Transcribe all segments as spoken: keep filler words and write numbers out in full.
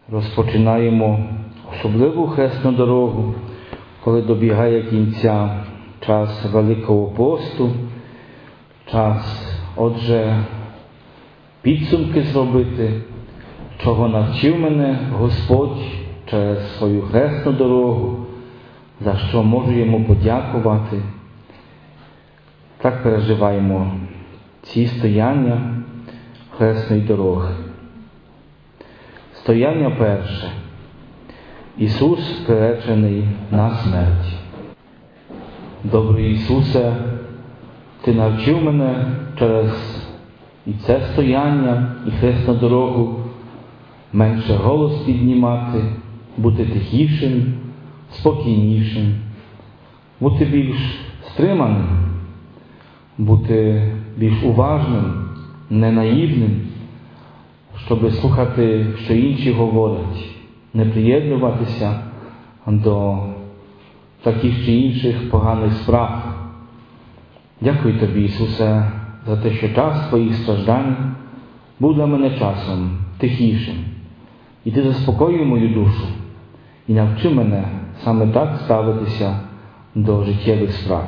розпочинаємо особливу хресну дорогу, коли добігає кінця час Великого посту, час, отже, підсумки зробити, чого навчив мене Господь через свою хресну дорогу, за що можу йому подякувати. Так переживаємо ці стояння хресної дороги. Стояння перше. Ісус приречений на смерть. Добрий Ісусе, Ти навчив мене через і це стояння, і хресну дорогу менше голос піднімати, бути тихішим, спокійнішим, бути більш стриманим, бути більш уважним, не наївним, щоб слухати, що інші говорять, не приєднуватися до таких чи інших поганих справ. Дякую Тобі, Ісусе, за те, що час Твоїх страждань був для мене часом тихішим. І Ти заспокоїв мою душу і навчи мене саме так ставитися до життєвих справ.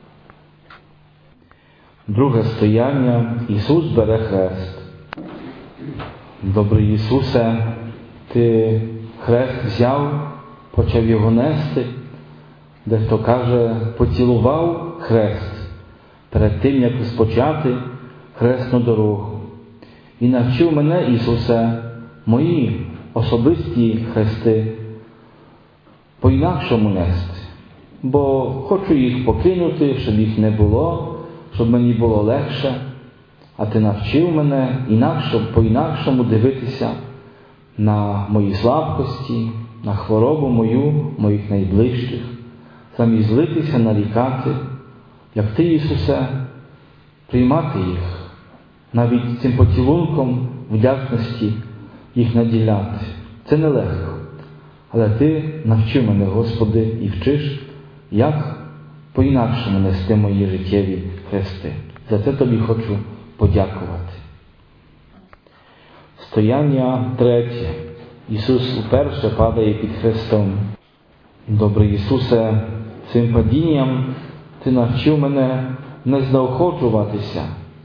Друге стояння. Ісус бере хрест. Добрий Ісусе, Ти хрест взяв, почав його нести. Дехто каже, поцілував хрест перед тим, як розпочати хресну дорогу. І навчив мене, Ісусе, мої особисті хрести по-інакшому нести. Бо хочу їх покинути, щоб їх не було, щоб мені було легше. А Ти навчив мене інакше, по-інакшому дивитися на мої слабкості, на хворобу мою, моїх найближчих, замість злитися, нарікати, як Ти, Ісусе, приймати їх, навіть цим поцілунком вдячності їх наділяти. Це нелегко, але Ти навчив мене, Господи, і вчиш, як по-інакшому нести мої життєві хрести. За це Тобі хочу подякувати. Стояння третє. Ісус уперше падає під хрестом. Добрий Ісусе, цим падінням Ти навчив мене не заохочуватися,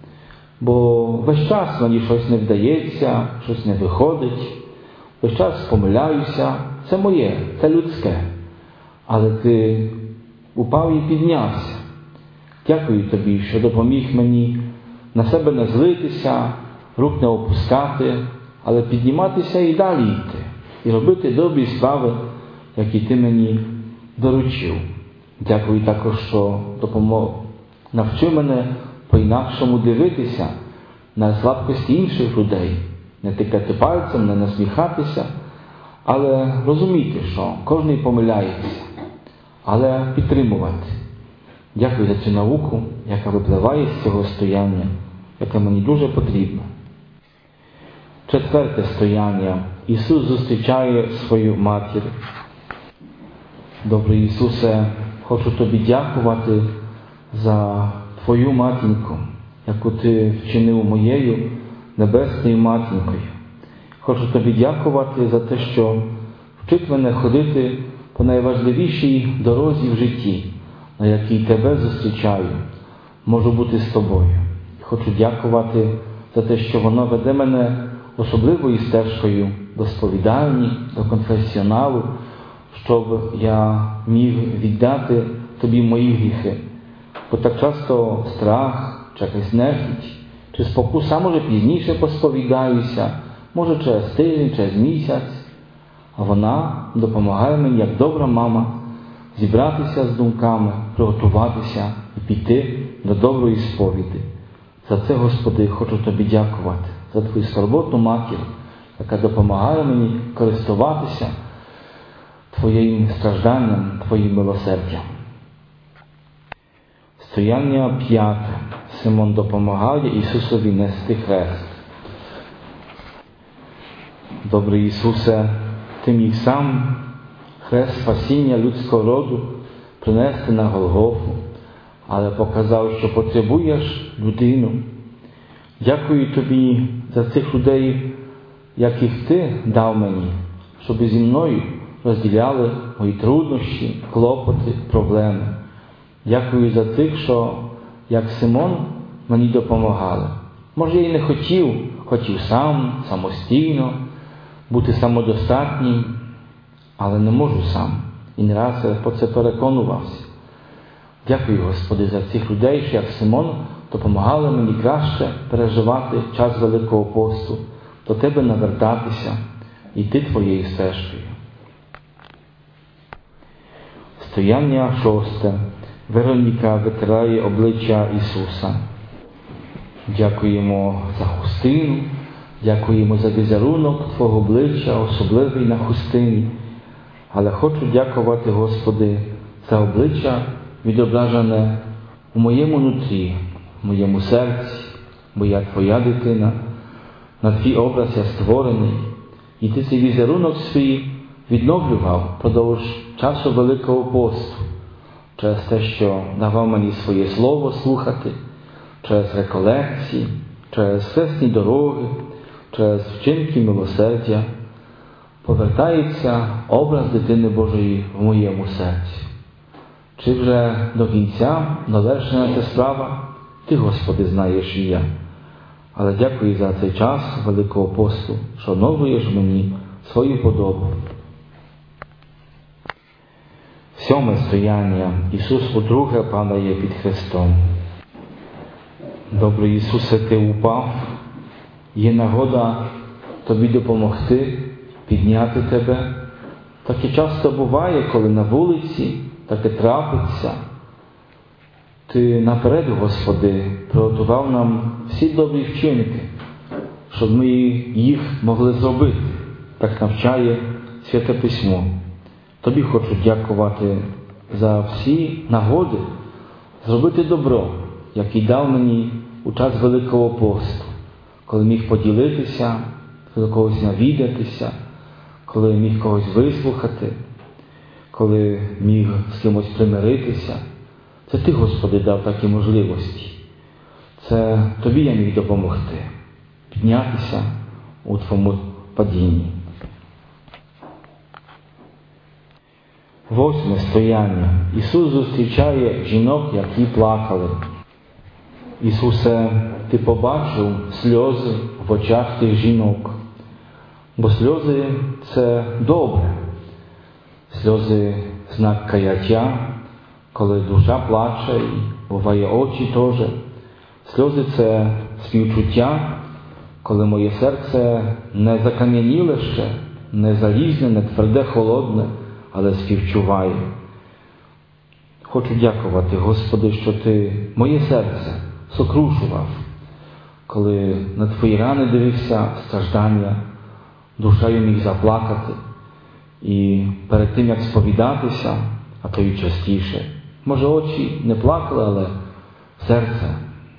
бо весь час мені щось не вдається, щось не виходить, весь час помиляюся, це моє, це людське. Але Ти упав і піднявся. Дякую Тобі, що допоміг мені на себе не злитися, рук не опускати, але підніматися і далі йти, і робити добрі справи, які Ти мені доручив. Дякую також, що допомог, навчив мене по-інакшому дивитися на слабкості інших людей, не тикати пальцем, не насміхатися, але розуміти, що кожен помиляється, але підтримувати. Дякую за цю науку, яка випливає з цього стояння, яке мені дуже потрібно. Четверте стояння. Ісус зустрічає свою матір. Добрий Ісусе, хочу Тобі дякувати за Твою матінку, яку Ти вчинив моєю небесною матінкою. Хочу Тобі дякувати за те, що вчить мене ходити по найважливішій дорозі в житті, на якій Тебе зустрічаю, можу бути з Тобою. Хочу дякувати за те, що воно веде мене особливою стежкою до сповідальні, до конфесіоналу, щоб я міг віддати Тобі мої гріхи. Бо так часто страх, чи якась нехіть, чи спокуса, може пізніше посповідаюся, може через тиждень, через місяць, а вона допомагає мені, як добра мама, зібратися з думками, приготуватися і піти до доброї сповіді. За це, Господи, хочу Тобі дякувати, за Твою скорботну матір, яка допомагає мені користуватися Твоїм стражданням, Твоїм милосердям. Стояння п'яте. Симон допомагає Ісусові нести хрест. Добрий Ісусе, Ти міг сам хрест спасіння людського роду принести на Голгофу, але показав, що потребуєш людину. Дякую Тобі за цих людей, яких Ти дав мені, щоб зі мною розділяли мої труднощі, клопоти, проблеми. Дякую за тих, що, як Симон, мені допомагали. Може, я й не хотів, хотів сам, самостійно, бути самодостатнім, але не можу сам. І не раз я про це переконувався. Дякую, Господи, за цих людей, що, як Симон, допомагали мені краще переживати час Великого посту, до Тебе навертатися, йти Твоєю стежкою. Стояння шосте. Вероніка витирає обличчя Ісуса. Дякуємо за хустину, дякуємо за візерунок Твого обличчя, особливий на хустині. Але хочу дякувати, Господи, за обличчя, відображене у моєму нутрі, в моєму серці, бо я Твоя дитина, на Твій образ я створений. І Ти цей візерунок свій відновлював впродовж часу Великого посту, через те, що давав мені своє слово слухати, через реколекції, через хресні дороги, через вчинки милосердя, повертається образ дитини Божої в моєму серці. Чи вже до кінця довершена ця справа, Ти, Господи, знаєш і я. Але дякую за цей час Великого посту, що оновлюєш мені свою подобу. Сьоме стояння. Ісус удруге падає під хрестом. Добрий Ісусе, Ти упав. Є нагода Тобі допомогти, підняти Тебе. Таке часто буває, коли на вулиці таке трапиться. Ти наперед, Господи, приготував нам всі добрі вчинки, щоб ми їх могли зробити. Так навчає Святе Письмо. Тобі хочу дякувати за всі нагоди зробити добро, який дав мені у час Великого посту, коли міг поділитися, коли когось навідатися, коли міг когось вислухати, коли міг з кимось примиритися. Це Ти, Господи, дав такі можливості. Це Тобі я міг допомогти, піднятися у Твоєму падінні. Восьме стояння. Ісус зустрічає жінок, які плакали. Ісусе, Ти побачив сльози в очах тих жінок. Бо сльози – це добре. Сльози – знак каяття, коли душа плаче і буває очі теж. Сльози – це співчуття, коли моє серце не закам'яніле ще, не залізне, не тверде, холодне, але співчуває. Хочу дякувати, Господи, що Ти моє серце сокрушував, коли на Твої рани дивився страждання, душею міг заплакати. І перед тим, як сповідатися, а то й частіше, може очі не плакали, але серце.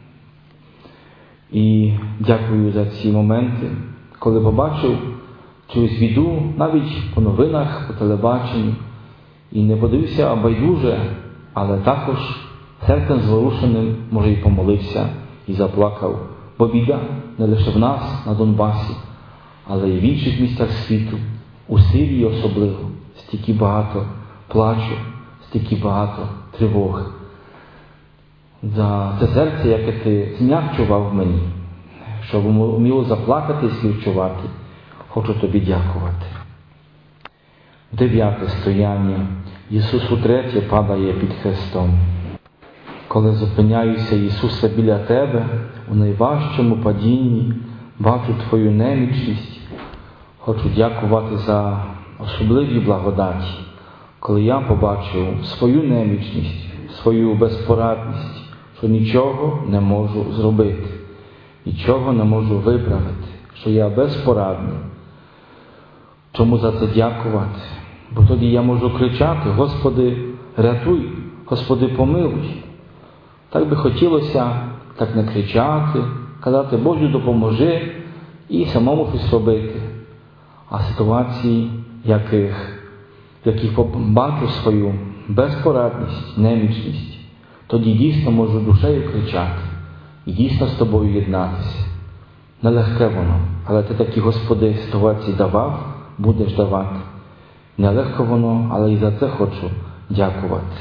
І дякую за ці моменти, коли побачив чуюсь біду, навіть по новинах, по телебаченню, і не подивився байдуже, але також серцем зворушеним, може, і помолився, і заплакав. Бо біда не лише в нас, на Донбасі, але й в інших місцях світу, у Сирії особливо, стільки багато плачу, стільки багато тривоги. За це серце, яке Ти зм'якчував мені, щоб вміло заплакати і співчувати, хочу Тобі дякувати. Дев'яте стояння. Ісус утретє падає під хрестом. Коли зупиняюся, Ісусе, біля Тебе, у найважчому падінні, бачу Твою немічність, хочу дякувати за особливі благодаті, коли я побачив свою немічність, свою безпорадність, що нічого не можу зробити, нічого не можу виправити, що я безпорадний. Чому за це дякувати? Бо тоді я можу кричати: Господи, рятуй, Господи, помилуй. Так би хотілося так не кричати, казати: Боже, допоможи, і самому щось робити. А ситуації, яких, в яких бачу свою безпорадність, немічність, тоді дійсно можу душею кричати і дійсно з Тобою єднатися. Нелегке воно, але Ти такі, Господи, ситуації давав, будеш давати. Нелегко воно, але і за це хочу дякувати.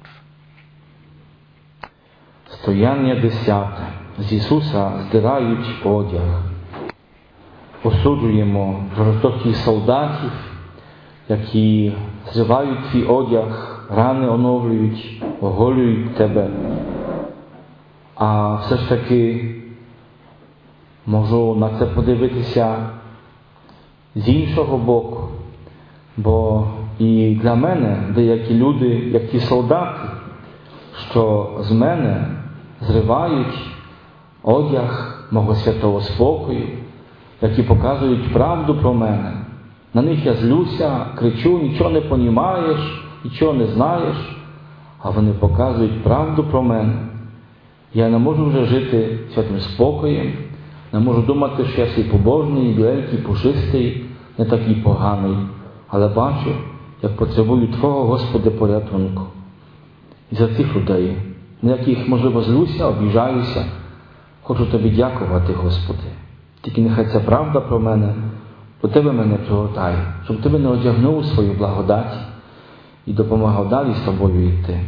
Стояння десяте. З Ісуса здирають одяг. Осуджуємо жорстоких солдатів, які зривають твій одяг, рани оновлюють, оголюють тебе. А все ж таки можу на це подивитися з іншого боку. Бо і для мене деякі люди, як ті солдати, що з мене зривають одяг мого святого спокою, які показують правду про мене. На них я злюся, кричу, нічого не понімаєш, нічого не знаєш, а вони показують правду про мене. Я не можу вже жити святим спокоєм, не можу думати, що я свій побожний, біленький, пушистий, не такий поганий, але бачу, як потребую Твого, Господи, порятунку. І за цих людей, на яких, можливо, злюся, обіжаюся, хочу Тобі дякувати, Господи. Тільки нехай ця правда про мене, до Тебе мене пригортай, щоб Ти мене одягнув у свою благодать і допомагав далі з Тобою йти.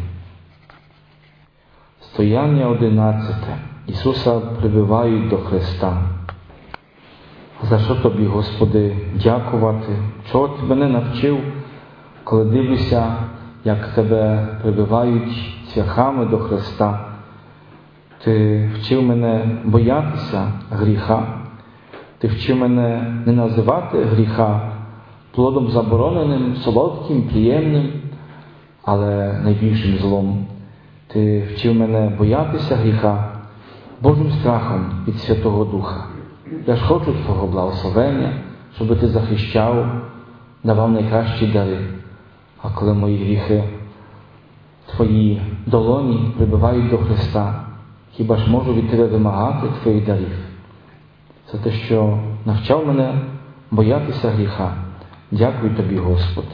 Стояння одинадцяте. Ісуса прибивають до хреста. За що Тобі, Господи, дякувати? Чого Ти мене навчив, коли дивлюся, як Тебе прибивають цвяхами до хреста? Ти вчив мене боятися гріха. Ти вчив мене не називати гріха плодом забороненим, солодким, приємним, але найбільшим злом. Ти вчив мене боятися гріха Божим страхом від Святого Духа. Я ж хочу Твого благословення, щоб Ти захищав, давав найкращі дари. А коли мої гріхи Твої долоні прибивають до Христа, хіба ж можу від Тебе вимагати Твоїх дарів? За те, що навчав мене боятися гріха. Дякую Тобі, Господи.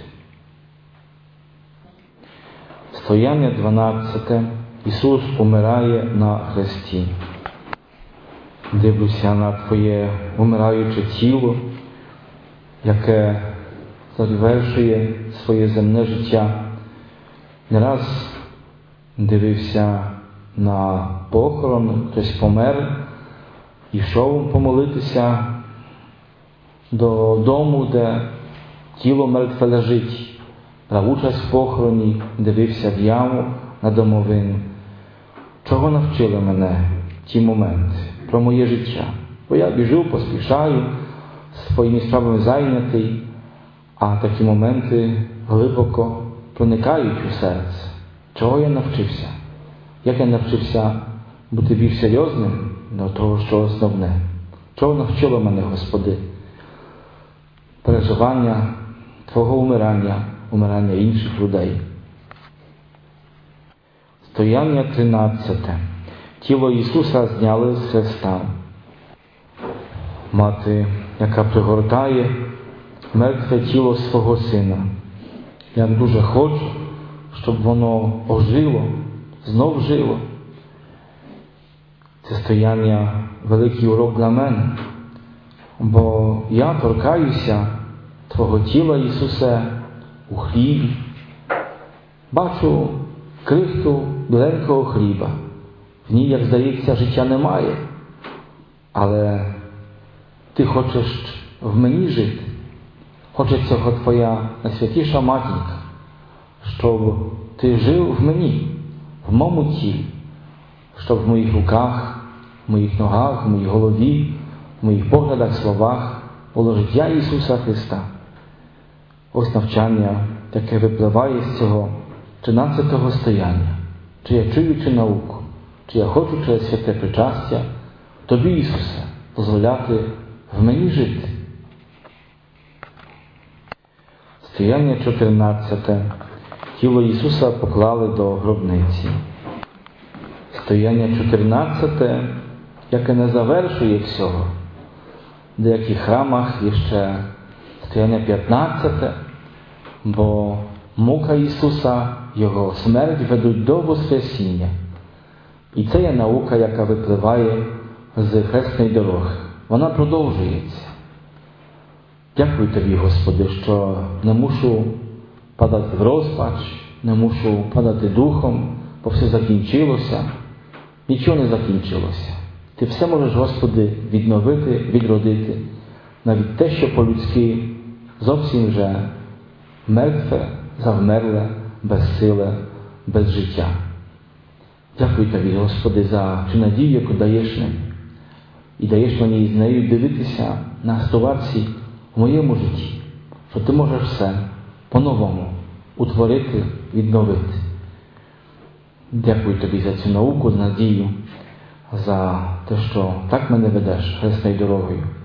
Стояння дванадцяте. Ісус умирає на хресті. Дивлюся на Твоє умираюче тіло, яке завершує своє земне життя. Не раз дивився на похорон, хтось помер, йшов помолитися додому, де тіло мертве лежить. Брав участь в похороні, дивився в яму на домовину. Чого навчили мене ті моменти про моє життя? Бо я біжу, поспішаю, своїми справами зайнятий, а такі моменти глибоко проникають у серце. Чого я навчився? Як я навчився бути більш серйозним до того, що основне? Чого навчило мене, Господи? Переживання Твого умирання, умирання інших людей. Стояння тринадцяте. Тіло Ісуса зняли з хреста. Мати, яка пригортає мертве тіло свого сина. Я дуже хочу, щоб воно ожило, знов жило. Це стояння великий урок для мене, бо я торкаюся Твого тіла, Ісусе, у хлібі. Бачу крихту біленького хліба. В ній, як здається, життя немає. Але Ти хочеш в мені жити. Хоче цього Твоя найсвятіша матінка, щоб Ти жив в мені, в моєму тілі, щоб в моїх руках, в моїх ногах, в моїй голові, в моїх поглядах, словах було життя Ісуса Христа. Ось навчання, яке випливає з цього тринадцятого стояння. Чи я чуючи науку, чи я хочу через святе причастя Тобі, Ісусе, дозволяти в мені жити. Стояння чотирнадцяте. Тіло Ісуса поклали до гробниці. Стояння чотирнадцяте, яке не завершує всього. В деяких храмах є ще стояння п'ятнадцяте, бо мука Ісуса, Його смерть ведуть до Воскресіння. І це є наука, яка випливає з хресної дороги. Вона продовжується. Дякую Тобі, Господи, що не мушу падати в розпач, не мушу падати духом, бо все закінчилося. Нічого не закінчилося. Ти все можеш, Господи, відновити, відродити. Навіть те, що по-людськи зовсім вже мертве, завмерле, безсиле, без життя. Дякую Тобі, Господи, за цю надію, яку даєш мені. І даєш мені з нею дивитися на ситуації в моєму житті, що Ти можеш все по-новому утворити, відновити. Дякую Тобі за цю науку, за надію, за те, що так мене ведеш хресною дорогою.